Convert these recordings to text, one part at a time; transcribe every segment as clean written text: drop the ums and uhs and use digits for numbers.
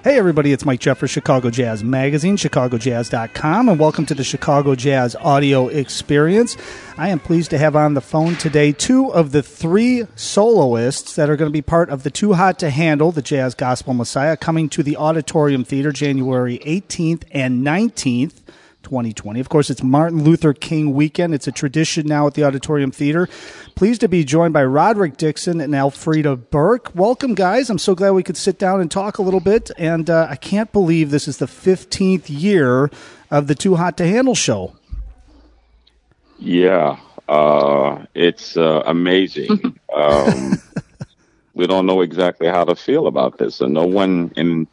Hey everybody, it's Mike Jeffers, Chicago Jazz Magazine, ChicagoJazz.com, and welcome to the Chicago Jazz audio experience. I am pleased to have on the phone today two of the three soloists that are going to be part of the Too Hot to Handle, the Jazz Gospel Messiah, coming to the Auditorium Theater January 18th and 19th. 2020. Of course, it's Martin Luther King weekend. It's a tradition now at the Auditorium Theater. Pleased to be joined by Roderick Dixon and Elfrida Burke. Welcome, guys. I'm so glad we could sit down and talk a little bit. And I can't believe this is the 15th year of the Too Hot to Handle show. Yeah, it's amazing. We don't know exactly how to feel about this, and no one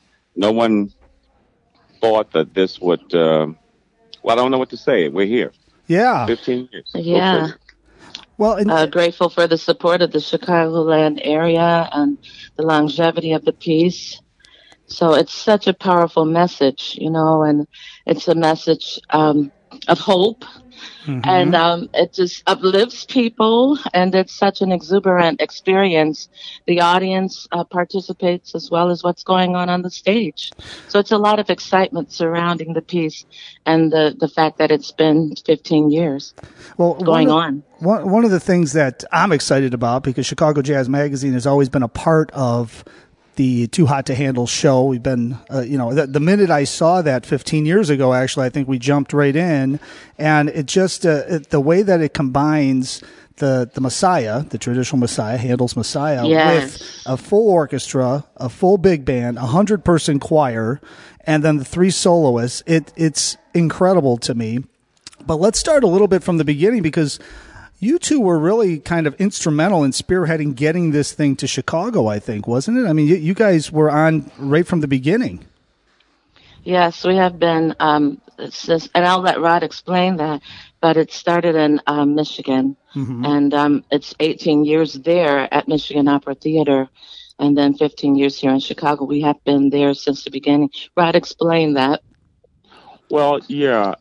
thought that this would. Well, I don't know what to say. We're here. Yeah. 15 years. Yeah. Well, grateful for the support of the Chicagoland area and the longevity of the piece. So it's such a powerful message, and it's a message of hope. Mm-hmm. And it just uplifts people, and it's such an exuberant experience. The audience participates as well as what's going on the stage. So it's a lot of excitement surrounding the piece and the fact that it's been 15 years going on. One of the things that I'm excited about, because Chicago Jazz Magazine has always been a part of the Too Hot to Handle show. We've been, the minute I saw that 15 years ago, actually, I think we jumped right in. And it just, the way that it combines the Messiah, the traditional Messiah, Handel's Messiah, yes, with a full orchestra, a full big band, 100-person choir, and then the three soloists, it's incredible to me. But let's start a little bit from the beginning, because you two were really kind of instrumental in spearheading getting this thing to Chicago, I think, wasn't it? I mean, you guys were on right from the beginning. Yes, we have been, and I'll let Rod explain that, but it started in Michigan, mm-hmm. and it's 18 years there at Michigan Opera Theater, and then 15 years here in Chicago. We have been there since the beginning. Rod, explain that. Well, yeah,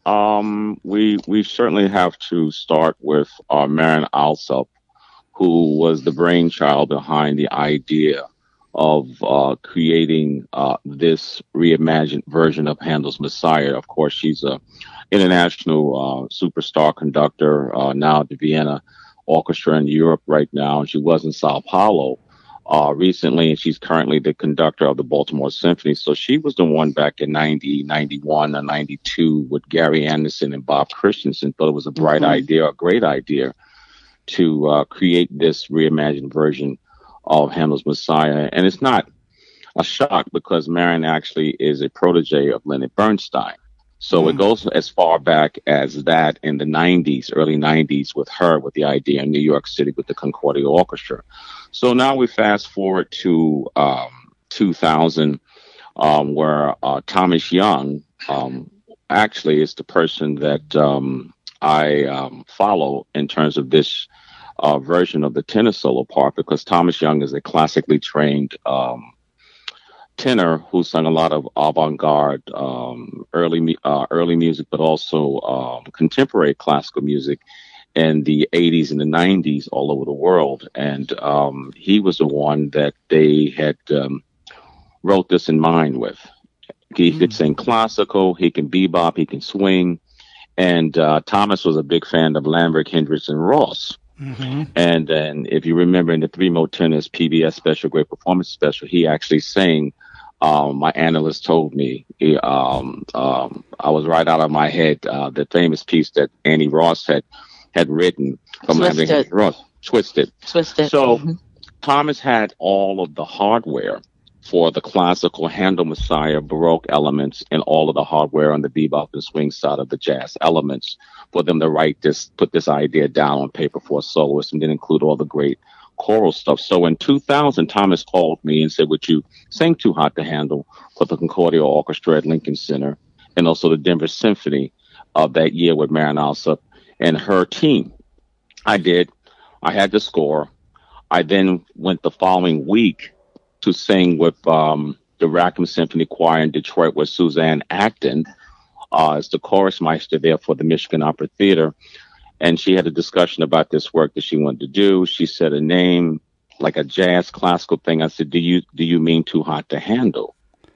we certainly have to start with Marian Alsop, who was the brainchild behind the idea of creating this reimagined version of Handel's Messiah. Of course, she's an international superstar conductor now at the Vienna Orchestra in Europe right now, and she was in Sao Paulo recently, and she's currently the conductor of the Baltimore Symphony. So she was the one back in 90, 91, and 92 with Gary Anderson and Bob Christensen. Thought it was a bright mm-hmm. idea, a great idea to create this reimagined version of Handel's Messiah. And it's not a shock, because Marian actually is a protege of Leonard Bernstein. So it goes as far back as that in the 90s, early 90s, with her, with the idea in New York City with the Concordia Orchestra. So now we fast forward to 2000, where Thomas Young actually is the person that I follow in terms of this version of the tenor solo part, because Thomas Young is a classically trained tenor who sung a lot of avant-garde early music, but also contemporary classical music in the 80s and the 90s all over the world. And he was the one that they had wrote this in mind with. He could sing classical, he can bebop, he can swing. And Thomas was a big fan of Lambert, Hendricks, and Ross. Mm-hmm. And then, if you remember, in the Three Mo Tenors PBS special, Great Performance Special, he actually sang. My analyst told me, I was right out of my head, the famous piece that Annie Ross had written from Lambert, Hendricks, Ross, Twisted. So mm-hmm. Thomas had all of the hardware for the classical Handel Messiah Baroque elements, and all of the hardware on the bebop and swing side of the jazz elements for them to put this idea down on paper for a soloist, and then include all the great choral stuff. So in 2000, Thomas called me and said, would you sing Too Hot to Handle for the Concordia Orchestra at Lincoln Center, and also the Denver Symphony of that year with Marian Alsop and her team? I did. I had the score. I then went the following week to sing with the Rackham Symphony Choir in Detroit with Suzanne Acton as the chorus meister there for the Michigan Opera Theater. And she had a discussion about this work that she wanted to do. She said a name, like a jazz classical thing. I said, do you mean Too Hot to Handle?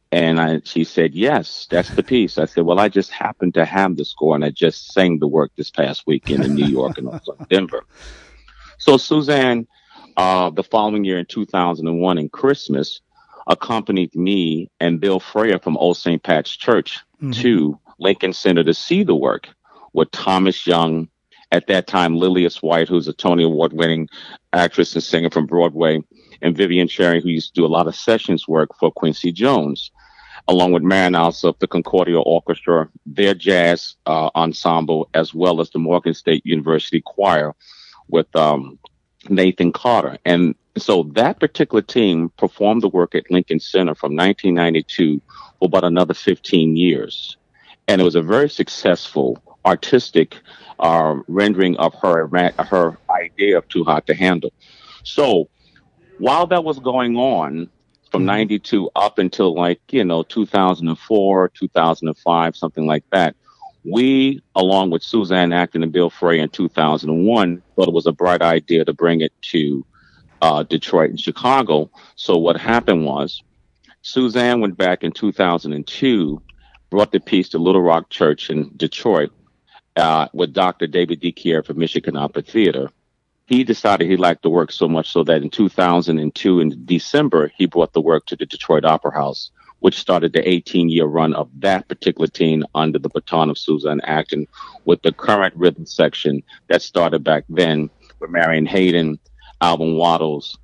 And she said, yes, that's the piece. I said, well, I just happened to have the score, and I just sang the work this past weekend in New York and also in Denver. So Suzanne, the following year in 2001 in Christmas, accompanied me and Bill Freya from Old St. Pat's Church to Lincoln Center to see the work with Thomas Young, at that time Lillias White, who's a Tony Award-winning actress and singer from Broadway, and Vivian Cherry, who used to do a lot of sessions work for Quincy Jones, along with Marian Alsop, the Concordia Orchestra, their jazz ensemble, as well as the Morgan State University Choir with Nathan Carter. And so that particular team performed the work at Lincoln Center from 1992 for about another 15 years. And it was a very successful artistic rendering of her idea of Too Hot to Handle. So while that was going on from 92 up until 2004, 2005, something like that, we, along with Suzanne Acton and Bill Frey in 2001, thought it was a bright idea to bring it to Detroit and Chicago. So what happened was Suzanne went back in 2002, brought the piece to Little Rock Church in Detroit with Dr. David DiChiara from Michigan Opera Theater. He decided he liked the work so much so that in 2002, in December, he brought the work to the Detroit Opera House, which started the 18-year run of that particular team under the baton of Suzanne Acton, with the current rhythm section that started back then with Marion Hayden, Alvin Waddles,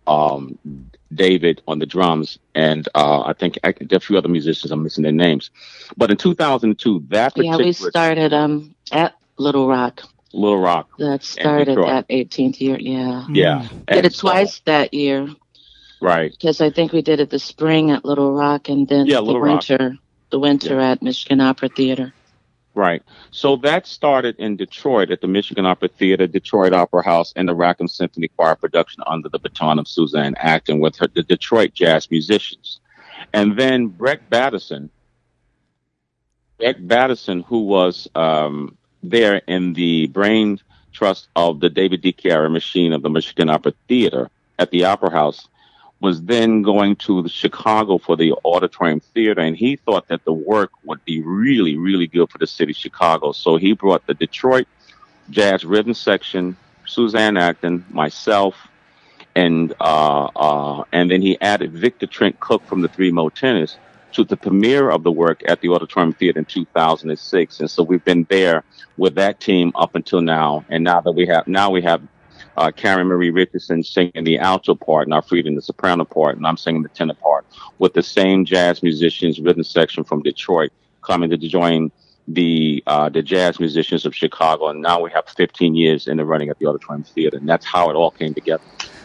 David on the drums, and I think there are a few other musicians. I'm missing their names. But in 2002, that particular... Yeah, we started at Little Rock. Little Rock. That started that 18th year, yeah. Yeah. Did it twice that year. Right. Because I think we did it the spring at Little Rock and then the winter at Michigan Opera Theater. Right. So that started in Detroit at the Michigan Opera Theater, Detroit Opera House, and the Rackham Symphony Choir production under the baton of Suzanne Acton with the Detroit jazz musicians. And then Brett Batterson, who was there in the brain trust of the David DiChiara machine of the Michigan Opera Theater at the Opera House, was then going to Chicago for the Auditorium Theater, and he thought that the work would be really, really good for the city of Chicago. So he brought the Detroit Jazz Rhythm Section, Suzanne Acton, myself, and then he added Victor Trent Cook from the Three Motennists to the premiere of the work at the Auditorium Theater in 2006. And so we've been there with that team up until now. And now we have Karen Marie Richardson singing the alto part, and Alfreda the soprano part, and I'm singing the tenor part, with the same jazz musicians, rhythm section from Detroit, coming to join the jazz musicians of Chicago. And now we have 15 years in the running at the Auditorium Theater, and that's how it all came together.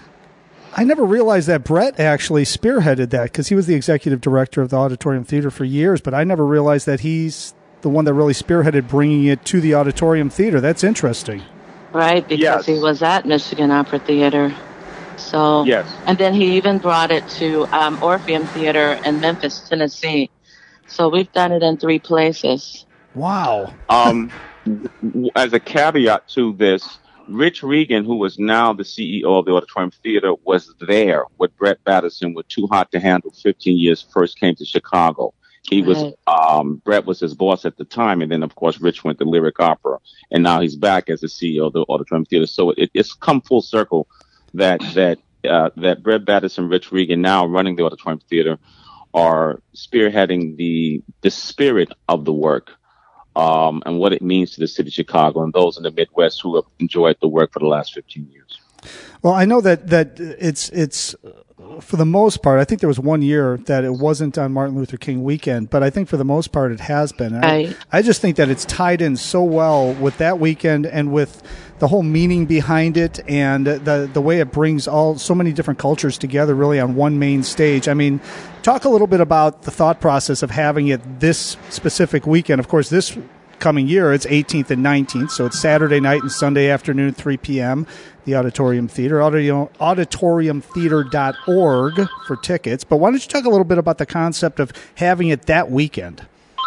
I never realized that Brett actually spearheaded that, because he was the executive director of the Auditorium Theater for years, but I never realized that he's the one that really spearheaded bringing it to the Auditorium Theater. That's interesting. Right, because he was at Michigan Opera Theater. So, and then he even brought it to Orpheum Theater in Memphis, Tennessee. So we've done it in 3 places. Wow. As a caveat to this, Rich Regan, who is now the CEO of the Auditorium Theater, was there with Brett Batterson with Too Hot to Handle 15 years first came to Chicago. He was, Brett was his boss at the time. And then, of course, Rich went to Lyric Opera. And now he's back as the CEO of the Auditorium Theater. So it's come full circle that Brett Batterson, Rich Regan, now running the Auditorium Theater, are spearheading the spirit of the work and what it means to the city of Chicago and those in the Midwest who have enjoyed the work for the last 15 years. Well, I know that it's for the most part, I think there was one year that it wasn't on Martin Luther King weekend, but I think for the most part it has been. I just think that it's tied in so well with that weekend and with the whole meaning behind it and the way it brings so many different cultures together really on one main stage. I mean, talk a little bit about the thought process of having it this specific weekend. Of course, this coming year, it's 18th and 19th, so it's Saturday night and Sunday afternoon, 3 p.m., the Auditorium Theater, auditoriumtheater.org for tickets. But why don't you talk a little bit about the concept of having it that weekend?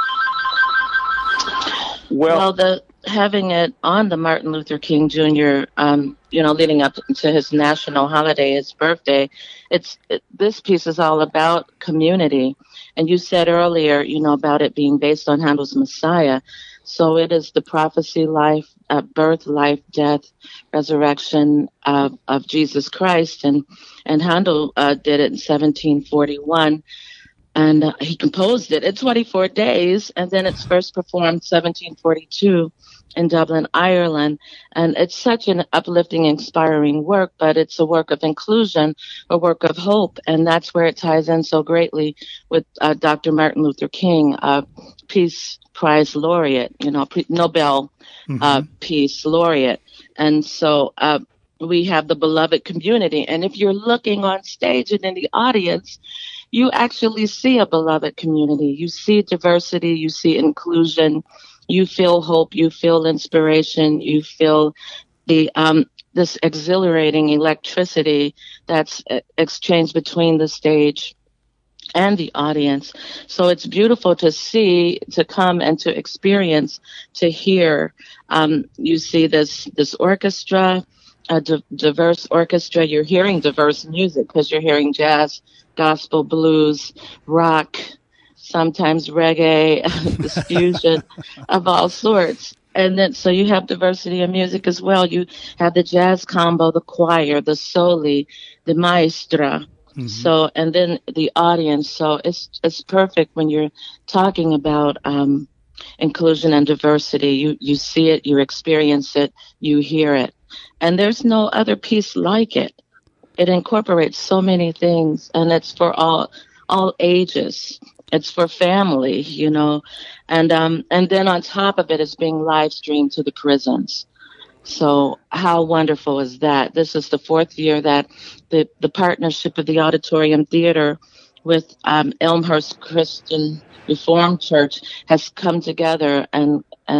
Well, having it on the Martin Luther King Jr., leading up to his national holiday, his birthday, this piece is all about community. And you said earlier, about it being based on Handel's Messiah. So it is the prophecy, life, birth, life, death, resurrection of Jesus Christ. And Handel did it in 1741. And he composed it in 24 days. And then it's first performed 1742 in Dublin, Ireland. And it's such an uplifting, inspiring work, but it's a work of inclusion, a work of hope. And that's where it ties in so greatly with Dr. Martin Luther King, Peace Prize laureate, Nobel Peace laureate. And so we have the beloved community. And if you're looking on stage and in the audience, you actually see a beloved community. You see diversity, you see inclusion, you feel hope, you feel inspiration, you feel the this exhilarating electricity that's exchanged between the stage and the audience. So it's beautiful to see, to come and to experience, to hear. You see this orchestra, a diverse orchestra. You're hearing diverse music because you're hearing jazz, gospel, blues, rock, sometimes reggae, this fusion of all sorts. And then, so you have diversity of music as well. You have the jazz combo, the choir, the soli, the maestra. Mm-hmm. So, and then the audience. So it's perfect when you're talking about inclusion and diversity. You see it, you experience it, you hear it. And there's no other piece like it. It incorporates so many things, and it's for all ages. It's for family, and then on top of it, it's being live streamed to the prisons. So how wonderful is that? This is the fourth year that the partnership of the Auditorium Theater with Elmhurst Christian Reformed Church has come together and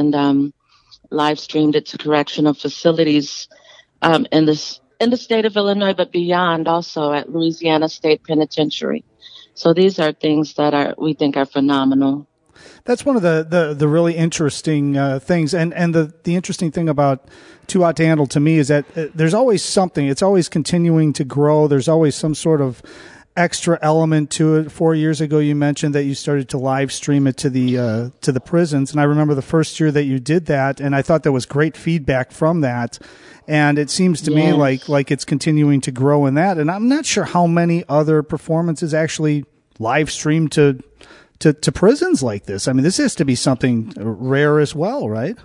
live streamed it to correctional facilities in the state of Illinois, but beyond, also at Louisiana State Penitentiary. So these are things that we think are phenomenal. That's one of the really interesting things, and the interesting thing about Too Hot to Handle to me is that there's always something. It's always continuing to grow. There's always some sort of extra element to it. 4 years ago, you mentioned that you started to live stream it to the prisons, and I remember the first year that you did that, and I thought there was great feedback from that. And it seems to me like it's continuing to grow in that. And I'm not sure how many other performances actually live streamed to prisons like this. I mean, this has to be something rare as well, right?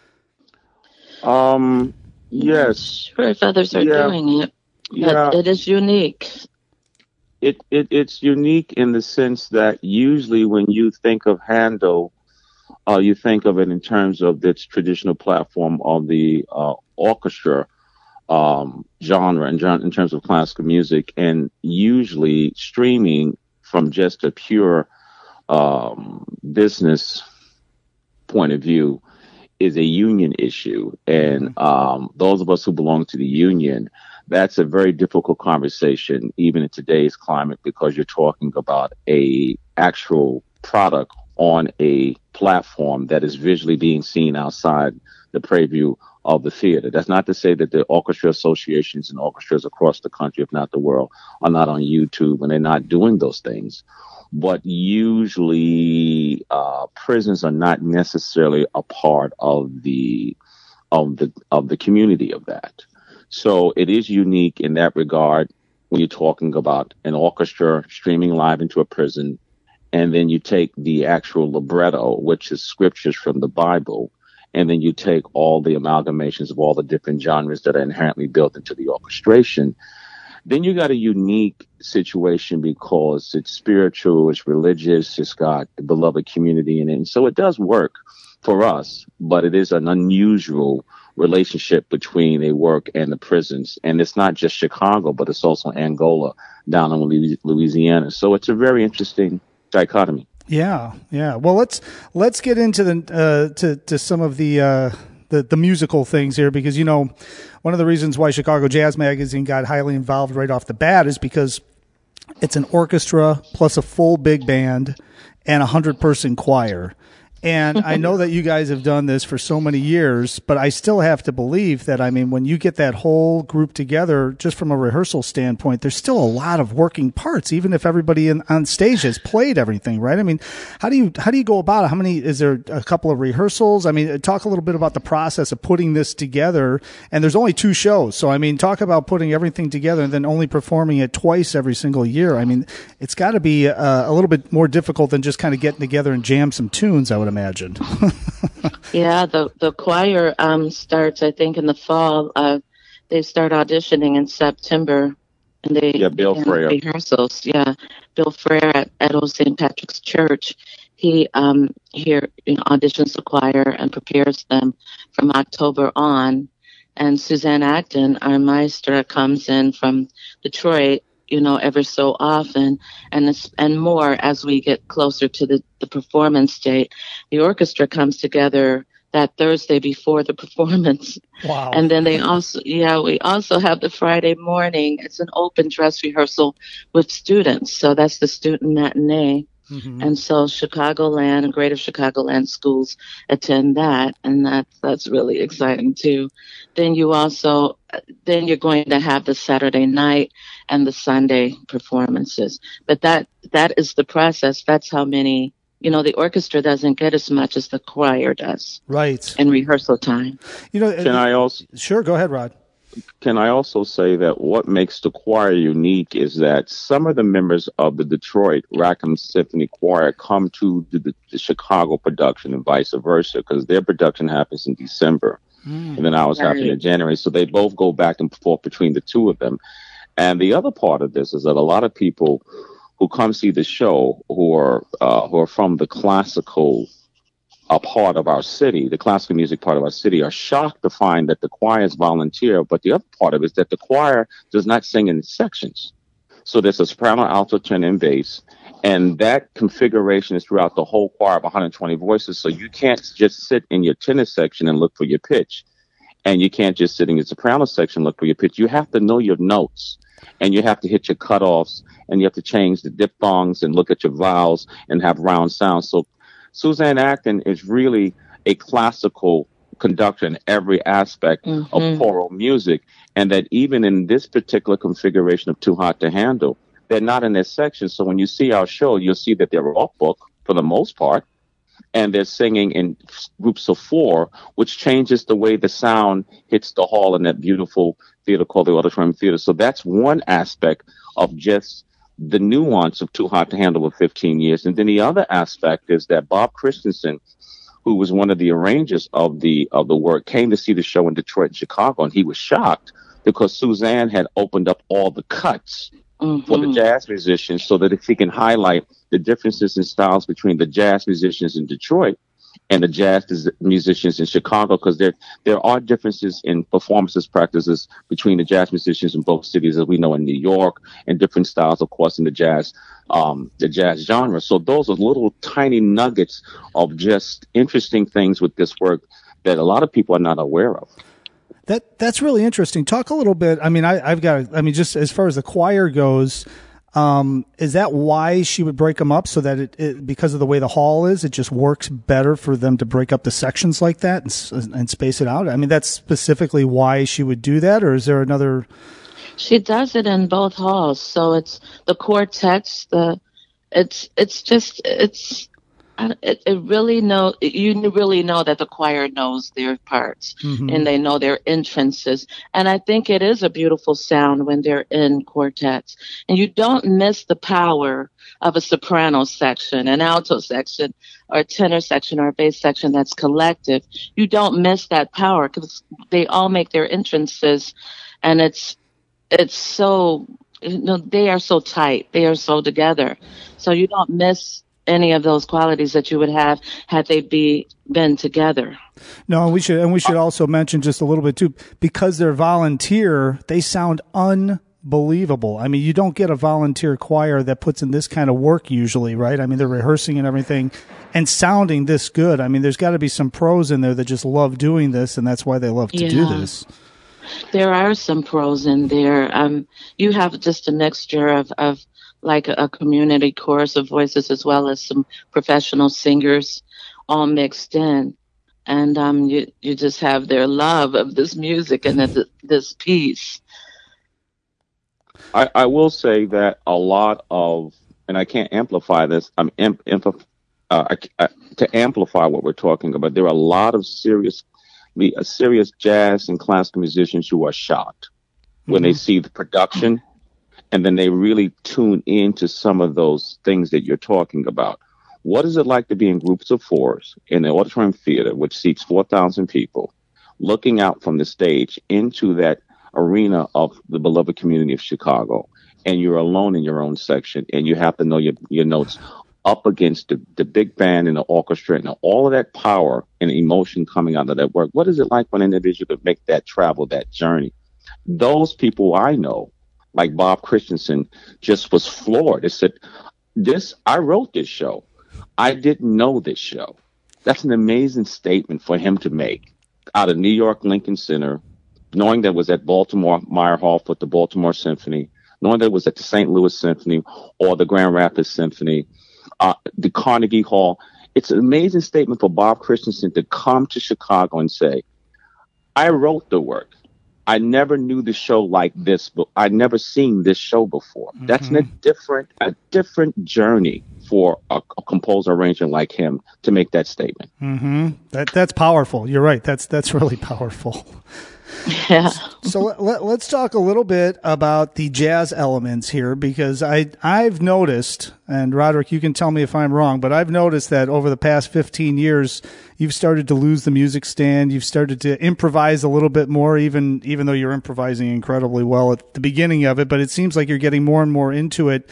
Yes. Sure, if others are doing it. But it is unique. It's unique in the sense that usually when you think of Handel, you think of it in terms of its traditional platform of the orchestra genre in terms of classical music, and usually streaming from just a pure business point of view is a union issue. And those of us who belong to the union, that's a very difficult conversation, even in today's climate, because you're talking about a actual product on a platform that is visually being seen outside the preview of the theater. That's not to say that the orchestra associations and orchestras across the country, if not the world, are not on YouTube and they're not doing those things. But usually, prisons are not necessarily a part of the community of that. So it is unique in that regard when you're talking about an orchestra streaming live into a prison, and then you take the actual libretto, which is scriptures from the Bible, and then you take all the amalgamations of all the different genres that are inherently built into the orchestration. Then you got a unique situation because it's spiritual, it's religious, it's got the beloved community in it. And so it does work for us, but it is an unusual relationship between a work and the prisons. And it's not just Chicago, but it's also Angola down in Louisiana. So it's a very interesting dichotomy. Yeah. Well, let's get into to some of the musical things here, because one of the reasons why Chicago Jazz Magazine got highly involved right off the bat is because it's an orchestra plus a full big band and 100-person choir. And I know that you guys have done this for so many years, but I still have to believe that, I mean, when you get that whole group together, just from a rehearsal standpoint, there's still a lot of working parts, even if everybody on stage has played everything, right? I mean, how do you go about it? Is there a couple of rehearsals? I mean, talk a little bit about the process of putting this together. And there's only 2 shows. So, I mean, talk about putting everything together and then only performing it twice every single year. I mean, it's got to be a little bit more difficult than just kind of getting together and jam some tunes, I would imagine. Yeah, the choir starts, I think, in the fall. They start auditioning in September, and they Bill Frere rehearsals. Yeah, Bill Frere at Old St. Patrick's Church. He auditions the choir and prepares them from October on. And Suzanne Acton, our maestra, comes in from Detroit, ever so often, and more as we get closer to the performance date. The orchestra comes together that Thursday before the performance. Wow. And then we also have the Friday morning. It's an open dress rehearsal with students. So that's the student matinee. Mm-hmm. And so Chicagoland and Greater Chicagoland schools attend that, and that's really exciting too. Then you're going to have the Saturday night and the Sunday performances. But that is the process. That's how many, the orchestra doesn't get as much as the choir does. Right. In rehearsal time. Sure, go ahead, Rod. Can I also say that what makes the choir unique is that some of the members of the Detroit Rackham Symphony Choir come to the Chicago production and vice versa, because their production happens in December and then ours happen in January. So they both go back and forth between the two of them. And the other part of this is that a lot of people who come see the show who are from the classical part of our city, the classical music part of our city, are shocked to find that the choir is volunteer. But the other part of it is that the choir does not sing in sections. So there's a soprano, alto, tenor, and bass. And that configuration is throughout the whole choir of 120 voices. So you can't just sit in your tenor section and look for your pitch. And you can't just sit in your soprano section and look for your pitch. You have to know your notes. And you have to hit your cutoffs. And you have to change the diphthongs and look at your vowels and have round sounds. So Suzanne Acton is really a classical conductor in every aspect of choral music, and that even in this particular configuration of Too Hot to Handle, they're not in their section. So when you see our show, you'll see that they're off book for the most part, and they're singing in groups of 4, which changes the way the sound hits the hall in that beautiful theater called the Auditorium Theater. So that's one aspect of just the nuance of Too Hot to Handle with 15 years. And then the other aspect is that Bob Christensen, who was one of the arrangers of the work, came to see the show in Detroit and Chicago, and he was shocked because Suzanne had opened up all the cuts for the jazz musicians so that if he can highlight the differences in styles between the jazz musicians in Detroit and the jazz musicians in Chicago, because there are differences in performances practices between the jazz musicians in both cities, as we know in New York, and different styles, of course, in the jazz genre. So those are little tiny nuggets of just interesting things with this work that a lot of people are not aware of. That's really interesting. Talk a little bit. I mean, just as far as the choir goes, is that why she would break them up, so that it because of the way the hall is, it just works better for them to break up the sections like that and space it out? I mean, that's specifically why she would do that, or is there another? She does it in both halls. So it's the quartets, you really know that the choir knows their parts and they know their entrances. And I think it is a beautiful sound when they're in quartets. And you don't miss the power of a soprano section, an alto section, or a tenor section, or a bass section that's collective. You don't miss that power because they all make their entrances, and it's so, they are so tight. They are so together. So you don't miss any of those qualities that you would have had they been together. No, we should also mention just a little bit too, because they're volunteer, they sound unbelievable. I mean, you don't get a volunteer choir that puts in this kind of work usually, right? I mean, they're rehearsing and everything and sounding this good. I mean, there's got to be some pros in there that just love doing this, and that's why they love to do this. There are some pros in there. You have just a mixture of like a community chorus of voices, as well as some professional singers all mixed in. And you just have their love of this music and this piece. I will say that a lot of, and I can't amplify this. To amplify what we're talking about. There are a lot of serious jazz and classical musicians who are shocked when they see the production, and then they really tune into some of those things that you're talking about. What is it like to be in groups of fours in the auditorium theater, which seats 4,000 people, looking out from the stage into that arena of the beloved community of Chicago, and you're alone in your own section, and you have to know your notes up against the big band and the orchestra and all of that power and emotion coming out of that work? What is it like when an individual could make that travel, that journey? Those people I know, like Bob Christensen, just was floored. They said, I wrote this show. I didn't know this show. That's an amazing statement for him to make out of New York Lincoln Center, knowing that it was at Baltimore Meyer Hall with the Baltimore Symphony, knowing that it was at the St. Louis Symphony or the Grand Rapids Symphony, the Carnegie Hall. It's an amazing statement for Bob Christensen to come to Chicago and say, I wrote the work. I never knew the show like this, but I'd never seen this show before. Mm-hmm. That's a different journey for a composer arranger like him to make that statement. Mm-hmm. That's powerful. You're right. That's really powerful. Yeah. So let's talk a little bit about the jazz elements here, because I've noticed, and Roderick, you can tell me if I'm wrong, but I've noticed that over the past 15 years, you've started to lose the music stand. You've started to improvise a little bit more, even though you're improvising incredibly well at the beginning of it, but it seems like you're getting more and more into it.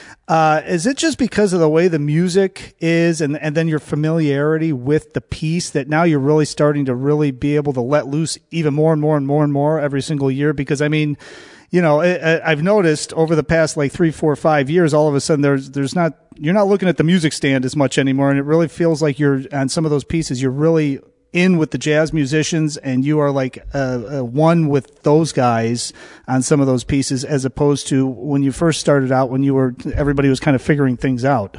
Is it just because of the way the music is and then your familiarity with the piece that now you're really starting to really be able to let loose even more and more and more and more every single year? Because, I mean, you know, I've noticed over the past like 3, 4, 5 years, all of a sudden you're not looking at the music stand as much anymore. And it really feels like you're on some of those pieces, you're really in with the jazz musicians and you are like one with those guys on some of those pieces, as opposed to when you first started out, when everybody was kind of figuring things out.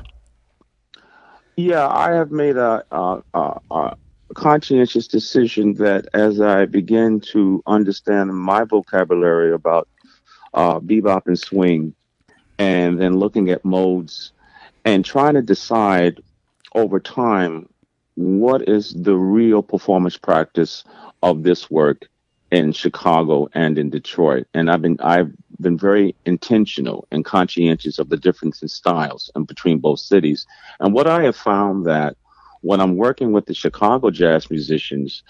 Yeah, I have made a conscientious decision that as I begin to understand my vocabulary about bebop and swing, and then looking at modes and trying to decide over time what is the real performance practice of this work in Chicago and in Detroit. And I've been very intentional and conscientious of the difference in styles and between both cities. And what I have found that when I'm working with the Chicago jazz musicians,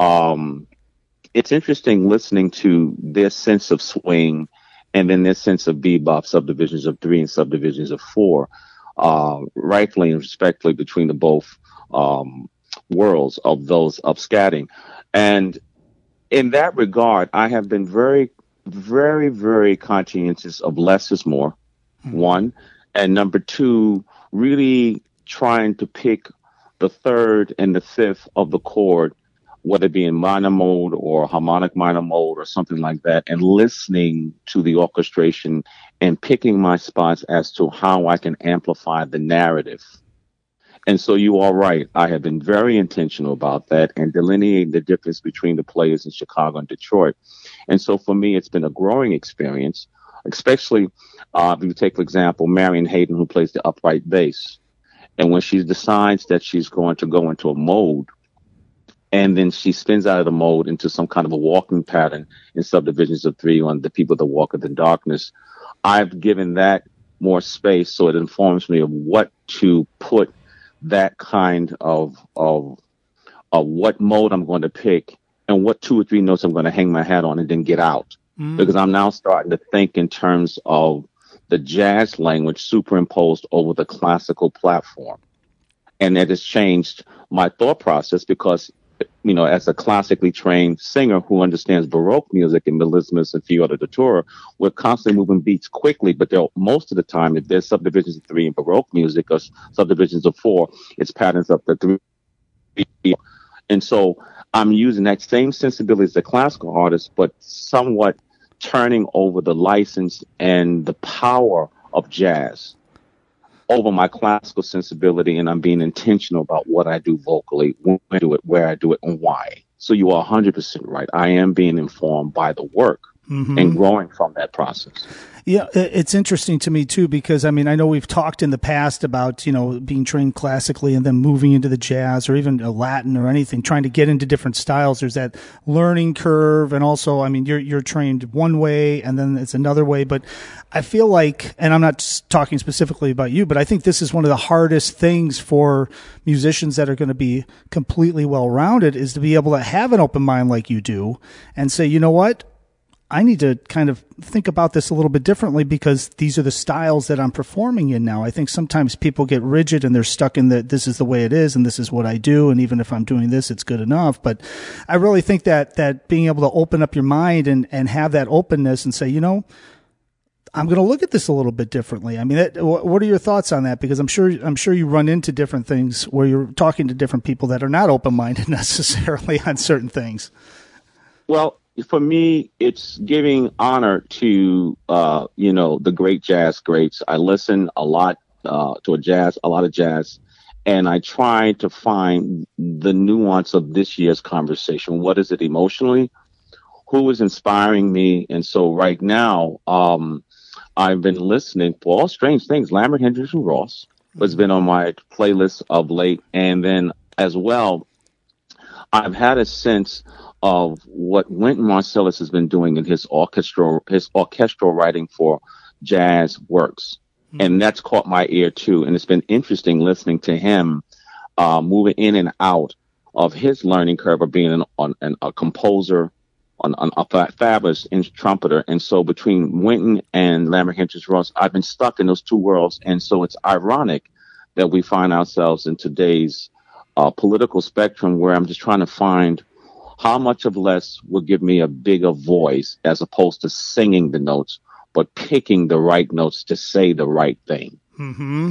it's interesting listening to their sense of swing and then their sense of bebop, subdivisions of 3 and subdivisions of 4, rightfully and respectfully between the both worlds of those of scatting. And in that regard, I have been very, very, very conscientious of less is more, one. And number 2, really trying to pick the 3rd and the 5th of the chord, whether it be in minor mode or harmonic minor mode or something like that, and listening to the orchestration and picking my spots as to how I can amplify the narrative. And so you are right. I have been very intentional about that and delineating the difference between the players in Chicago and Detroit. And so for me, it's been a growing experience, especially if you take, for example, Marion Hayden, who plays the upright bass. And when she decides that she's going to go into a mode, and then she spins out of the mode into some kind of a walking pattern in subdivisions of 3 on the people that walk in the darkness, I've given that more space so it informs me of what to put that kind of what mode I'm going to pick and what 2 or 3 notes I'm going to hang my hat on and then get out. Because I'm now starting to think in terms of the jazz language superimposed over the classical platform. And that has changed my thought process because, you know, as a classically trained singer who understands Baroque music and melismas and fior di datura, we're constantly moving beats quickly, but most of the time, if there's subdivisions of 3 in Baroque music or subdivisions of 4, it's patterns up to 3. And so I'm using that same sensibility as a classical artist, but somewhat turning over the license and the power of jazz. over my classical sensibility, and I'm being intentional about what I do vocally, when I do it, where I do it, and why. So you are 100% right. I am being informed by the work and growing from that process. Yeah, it's interesting to me too, because I mean, I know we've talked in the past about, being trained classically and then moving into the jazz or even Latin or anything, trying to get into different styles. There's that learning curve. And also, I mean, you're trained one way and then it's another way. But I feel like, and I'm not talking specifically about you, but I think this is one of the hardest things for musicians that are going to be completely well-rounded, is to be able to have an open mind like you do and say, you know what? I need to kind of think about this a little bit differently, because these are the styles that I'm performing in now. I think sometimes people get rigid and they're stuck in this is the way it is and this is what I do. And even if I'm doing this, it's good enough. But I really think that being able to open up your mind and have that openness and say, I'm going to look at this a little bit differently. I mean, what are your thoughts on that? Because I'm sure you run into different things where you're talking to different people that are not open-minded necessarily on certain things. Well, for me, it's giving honor to, the great jazz greats. I listen a lot to a lot of jazz, and I try to find the nuance of this year's conversation. What is it emotionally? Who is inspiring me? And so right now, I've been listening for all strange things. Lambert, Hendricks, and Ross has been on my playlist of late. And then as well, I've had a sense of what Wynton Marsalis has been doing in his orchestral writing for jazz works. And that's caught my ear too. And it's been interesting listening to him moving in and out of his learning curve of being a composer, a fabulous trumpeter. And so between Wynton and Lambert Hendricks Ross, I've been stuck in those two worlds. And so it's ironic that we find ourselves in today's political spectrum where I'm just trying to find how much of less will give me a bigger voice, as opposed to singing the notes, but picking the right notes to say the right thing. Mm-hmm.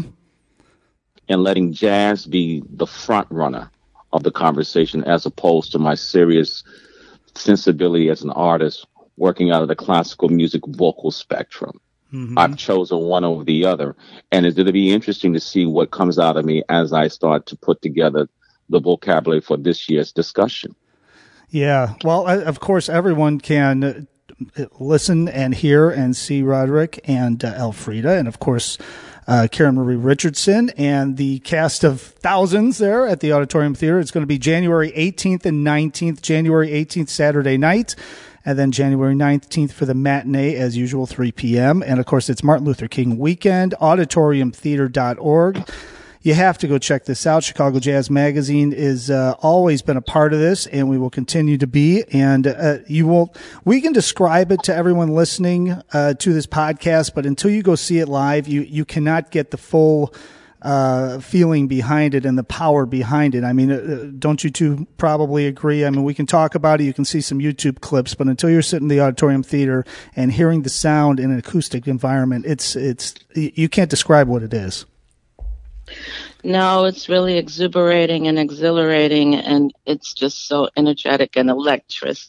And letting jazz be the front runner of the conversation, as opposed to my serious sensibility as an artist working out of the classical music vocal spectrum. Mm-hmm. I've chosen one over the other. And it's going to be interesting to see what comes out of me as I start to put together the vocabulary for this year's discussion. Yeah. Well, of course, everyone can listen and hear and see Roderick and Elfrida, and of course, Karen Marie Richardson and the cast of thousands there at the Auditorium Theater. It's going to be January 18th and 19th, January 18th, Saturday night, and then January 19th for the matinee, as usual, 3 p.m. And of course, it's Martin Luther King weekend, auditoriumtheater.org. You have to go check this out. Chicago Jazz Magazine is always been a part of this, and we will continue to be. And we can describe it to everyone listening to this podcast, but until you go see it live, you cannot get the full feeling behind it and the power behind it. I mean, don't you two probably agree? I mean, we can talk about it. You can see some YouTube clips, but until you're sitting in the Auditorium Theater and hearing the sound in an acoustic environment, you can't describe what it is. No, it's really exuberating and exhilarating, and it's just so energetic and electric.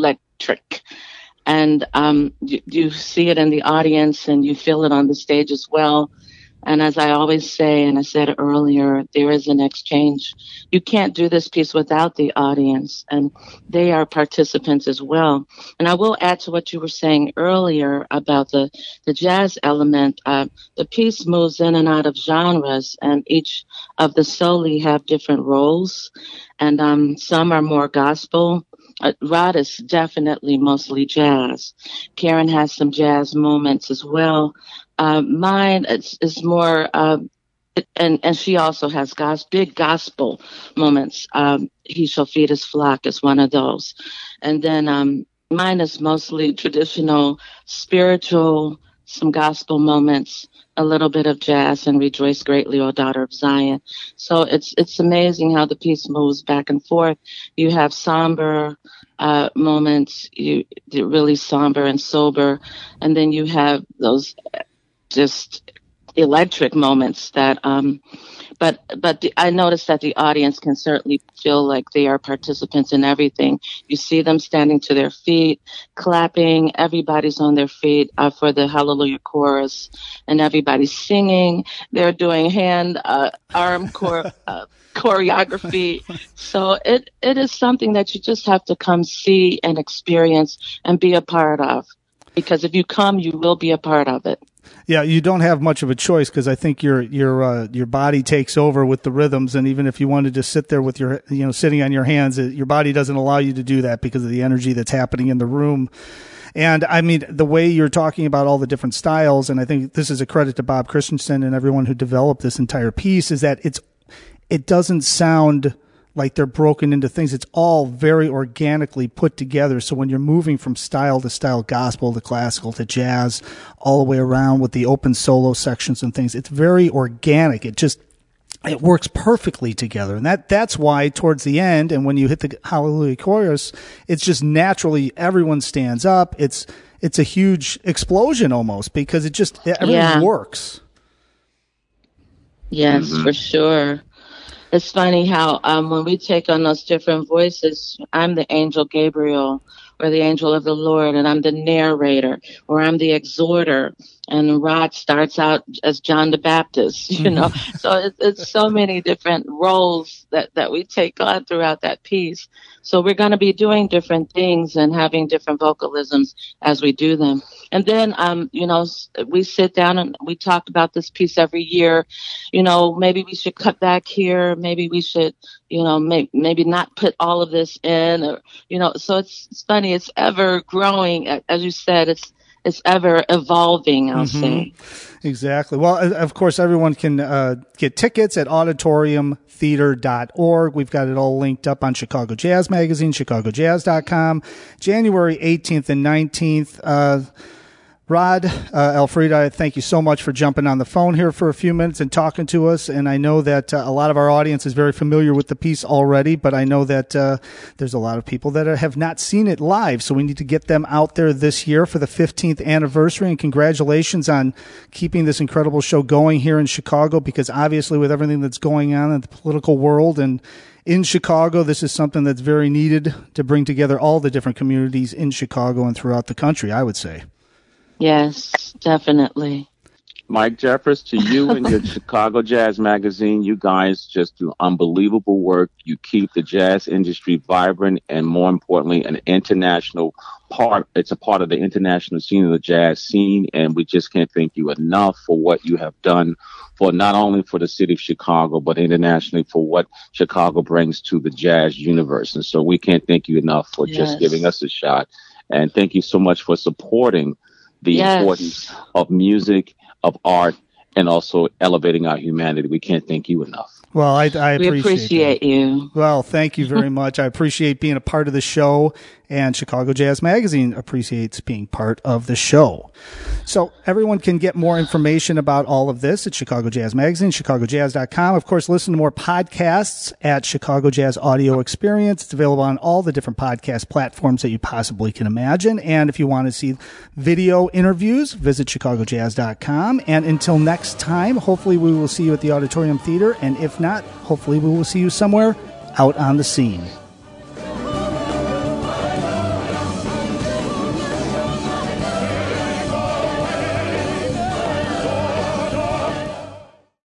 And you see it in the audience, and you feel it on the stage as well. And as I always say, and I said earlier, there is an exchange. You can't do this piece without the audience, and they are participants as well. And I will add to what you were saying earlier about the jazz element. The piece moves in and out of genres, and each of the soli have different roles, and some are more gospel. Rod is definitely mostly jazz. Karen has some jazz moments as well. Mine is more, and she also has big gospel moments. He Shall Feed His Flock is one of those. And then mine is mostly traditional, spiritual, some gospel moments, a little bit of jazz, and Rejoice Greatly, O Daughter of Zion. So it's amazing how the piece moves back and forth. You have somber moments, really somber and sober, and then you have those just electric moments that I noticed that the audience can certainly feel like they are participants in everything. You see them standing to their feet, clapping. Everybody's on their feet for the Hallelujah chorus, and everybody's singing. They're doing arm choreography. So it is something that you just have to come see and experience and be a part of. Because if you come, you will be a part of it. Yeah, you don't have much of a choice because I think your body takes over with the rhythms, and even if you wanted to sit there with your sitting on your hands, your body doesn't allow you to do that because of the energy that's happening in the room. And I mean, the way you're talking about all the different styles, and I think this is a credit to Bob Christensen and everyone who developed this entire piece, is that it doesn't sound like they're broken into things. It's all very organically put together. So when you're moving from style to style, gospel to classical to jazz, all the way around with the open solo sections and things, it's very organic. It works perfectly together. And that's why towards the end, and when you hit the Hallelujah chorus, it's just naturally everyone stands up. It's a huge explosion almost because everything works. Yes, for sure. It's funny how when we take on those different voices, I'm the angel Gabriel or the angel of the Lord, and I'm the narrator or I'm the exhorter, and Rod starts out as John the Baptist, So it's so many different roles that we take on throughout that piece. So we're going to be doing different things and having different vocalisms as we do them. And then, we sit down and we talk about this piece every year. Maybe we should cut back here. Maybe we should, maybe not put all of this in, or, so it's funny. It's ever growing. As you said, it's ever evolving, I'll say. Exactly. Well, of course, everyone can get tickets at auditoriumtheater.org. We've got it all linked up on Chicago Jazz Magazine, chicagojazz.com, January 18th and 19th. Rod, Elfrida, thank you so much for jumping on the phone here for a few minutes and talking to us. And I know that a lot of our audience is very familiar with the piece already, but I know that there's a lot of people that have not seen it live. So we need to get them out there this year for the 15th anniversary. And congratulations on keeping this incredible show going here in Chicago, because obviously with everything that's going on in the political world and in Chicago, this is something that's very needed to bring together all the different communities in Chicago and throughout the country, I would say. Yes, definitely. Mike Jeffers, to you and your Chicago Jazz Magazine, you guys just do unbelievable work. You keep the jazz industry vibrant and, more importantly, an international part. It's a part of the international scene of the jazz scene, and we just can't thank you enough for what you have done for not only for the city of Chicago, but internationally for what Chicago brings to the jazz universe. And so we can't thank you enough for just giving us a shot. And thank you so much for supporting the importance of music, of art, and also elevating our humanity. We can't thank you enough. Well, I appreciate you. Well, thank you very much. I appreciate being a part of the show, and Chicago Jazz Magazine appreciates being part of the show. So everyone can get more information about all of this at Chicago Jazz Magazine, chicagojazz.com. Of course, listen to more podcasts at Chicago Jazz Audio Experience. It's available on all the different podcast platforms that you possibly can imagine. And if you want to see video interviews, visit chicagojazz.com. And until next time, hopefully we will see you at the Auditorium Theater. And if not, hopefully we will see you somewhere out on the scene.